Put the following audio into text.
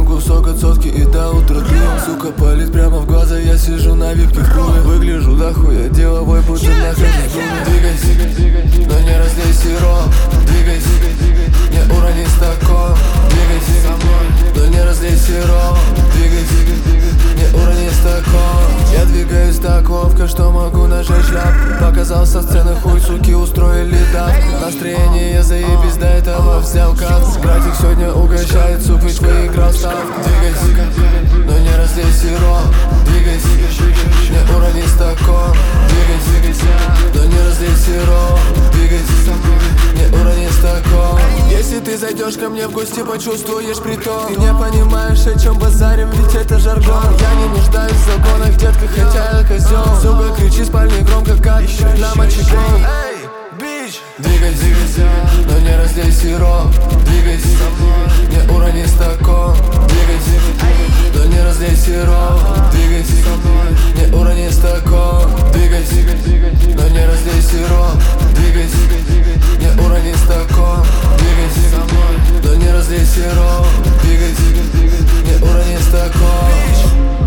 кусок от сотки и до утра дым. Сука палит прямо в глаза, я сижу на випке в клубе. Выгляжу дохуя, деловой будто нахожусь в доме. Двигайся, но не разлей сироп. Двигайся, не урони стакан. Двигайся со мной, но не разлей сироп. Двигайся, не урони стакан. Я двигаюсь так ловко, что могу нажать шляп. Показал со сцены хуй, суки устроили давку. Настроение заебись, до этого взял каф. Братик сегодня угощает, суп ведь выиграл ставку. Двигайся, но не разлей сироп. Двигайся, не урони стакан. Двигайся, но не разлей сироп. Двигайся, не урони стакан. Если ты зайдешь ко мне в гости, почувствуешь притон. Ты не понимаешь, о чем базарим, ведь это жаргон. Я не нуждаюсь в загонах, детка, хотя я козел. Сука, кричи с спальни громко, как на мочегон. Эй, бич! Двигайся, но не разлей сироп. Двигайся, не урони стакан. Двигайся, но не разлей сироп. Двигайся, не урони стакан. Двигайся, но не разлей сироп. Двигайся, не урони стакан. Двигайся, но не разлей сироп. Двигайся, не урони стакан.